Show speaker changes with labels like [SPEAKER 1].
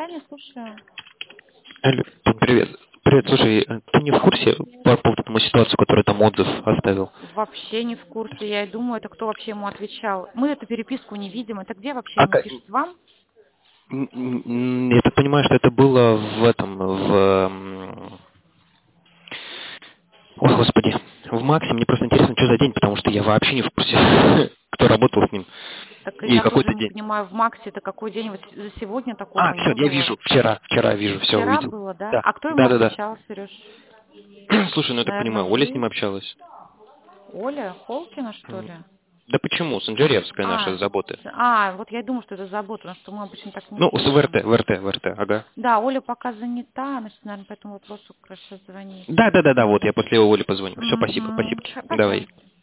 [SPEAKER 1] не слушаю.
[SPEAKER 2] Алло, привет. Привет, слушай, ты не в курсе по поводу тому ситуации, которую там отзыв оставил?
[SPEAKER 1] Вообще не в курсе. Я и думаю, это кто вообще ему отвечал. Мы эту переписку не видим. Это где вообще
[SPEAKER 2] А
[SPEAKER 1] ему
[SPEAKER 2] как?
[SPEAKER 1] пишут? Вам?
[SPEAKER 2] Я так понимаю, что это было в этом, ой, господи, в Максе. Мне просто интересно, что за день, потому что я вообще не в курсе, кто работал с ним.
[SPEAKER 1] Так
[SPEAKER 2] И
[SPEAKER 1] я тоже
[SPEAKER 2] какой-то
[SPEAKER 1] не
[SPEAKER 2] день.
[SPEAKER 1] понимаю, в Максе это какой день? Вот за сегодня
[SPEAKER 2] А,
[SPEAKER 1] такого
[SPEAKER 2] все,
[SPEAKER 1] не
[SPEAKER 2] я
[SPEAKER 1] было.
[SPEAKER 2] вижу, вчера вижу, все
[SPEAKER 1] Вчера
[SPEAKER 2] увидел.
[SPEAKER 1] было, да?
[SPEAKER 2] Да,
[SPEAKER 1] А кто ему
[SPEAKER 2] да.
[SPEAKER 1] отвечал, Сереж?
[SPEAKER 2] Слушай, ну я так
[SPEAKER 1] Наверное,
[SPEAKER 2] понимаю, Оля с
[SPEAKER 1] вы?
[SPEAKER 2] ним общалась.
[SPEAKER 1] Оля Холкина, что ли?
[SPEAKER 2] Да почему? Санджаревская наша забота.
[SPEAKER 1] Вот я и думаю, что это забота, потому что мы обычно так не
[SPEAKER 2] Ну, с
[SPEAKER 1] пишем.
[SPEAKER 2] ВРТ, ага.
[SPEAKER 1] Да, Оля пока занята, значит, наверное, по этому вопросу как раз сейчас звонит.
[SPEAKER 2] Да, вот, я после Оли позвоню. Все, спасибо.
[SPEAKER 1] Угу.
[SPEAKER 2] Давай.
[SPEAKER 1] Пока.